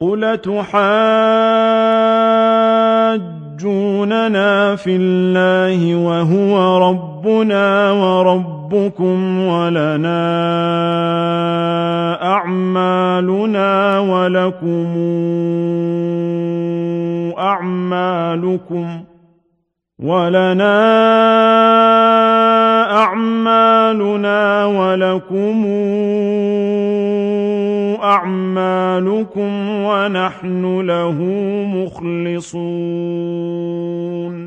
قُلْ تُحَاجُّونَنَا فِي اللَّهِ وَهُوَ رَبُّنَا وَرَبُّكُمْ وَلَنَا أَعْمَالُنَا وَلَكُمْ أَعْمَالُكُمْ وَنَحْنُ لَهُ مُخْلِصُونَ